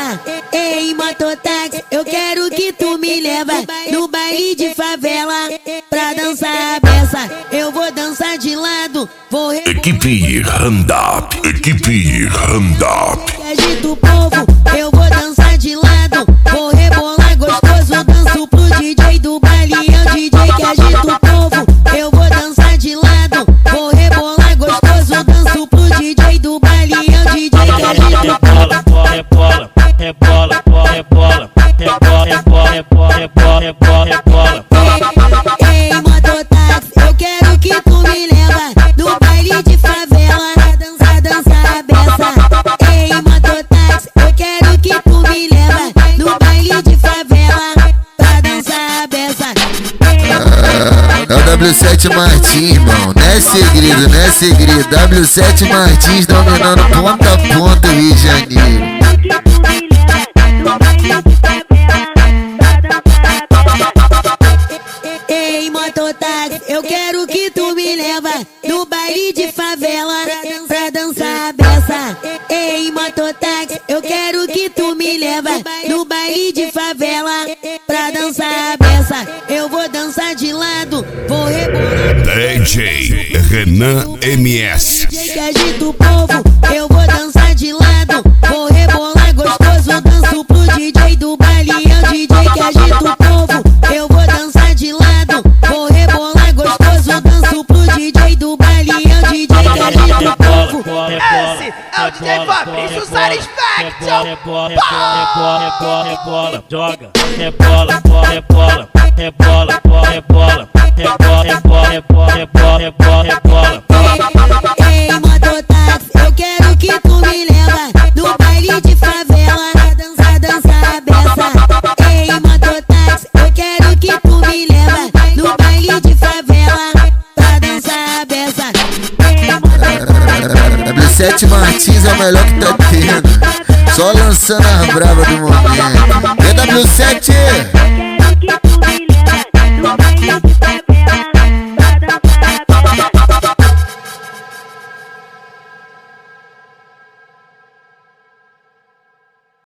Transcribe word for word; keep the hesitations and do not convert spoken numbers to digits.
beça. Ei, mototáxi, eu quero que tu me leva no baile de favela pra dançar a beça. Eu vou dançar de lado, vou re... Equipe Randap, equipe Randap. Agita o povo, eu vou dançar de lado, vou rebolar gostoso, danço pro D J do baile, é o D J que agita o povo. Eu vou dançar de lado, vou rebolar gostoso, danço pro D J do baile, é o D J que agita o povo. Rebola, rebola, rebola, rebola, rebola, rebola, rebola, rebola, rebola, rebola. Ei, mototáxi, eu quero que tu me leva no baile de favela pra dançar, dançar a beça. Ei, mototáxi, eu quero que tu me leva no baile de favela pra dançar a beça. É o W sete Martins, irmão, não é segredo, não é segredo. W sete Martins dominando ponta a ponta Rio de Janeiro. Ei, mototáxi, eu quero que tu me leva no baile de favela pra dançar a beça. Ei, mototáxi, eu quero que tu me leva no baile de favela pra dançar a beça. Eu vou dançar de lado, vou rebolar. D J Renan M S. D J que agita o povo, eu vou dançar de lado, vou rebolar gostoso, danço pro D J do baile, é o D J que agita o povo. Eu vou dançar de lado, vou rebolar gostoso, danço pro D J do baile, é o D J que agita o povo. Esse é o D J Fabrício Satisfaction. Rebola, rebola, rebola, rebola, joga, rebola, rebola, rebola, rebola, rebola, rebola, rebola, rebola, rebola, rebola. Ei, mototáxi, eu quero que tu me leva no baile de favela pra dançar, dançar a beça. Ei, mototáxi, eu quero que tu me leva no baile de favela pra dançar a beça. W sete Martins é o melhor que tá tendo, só lançando as bravas do momento. E W sete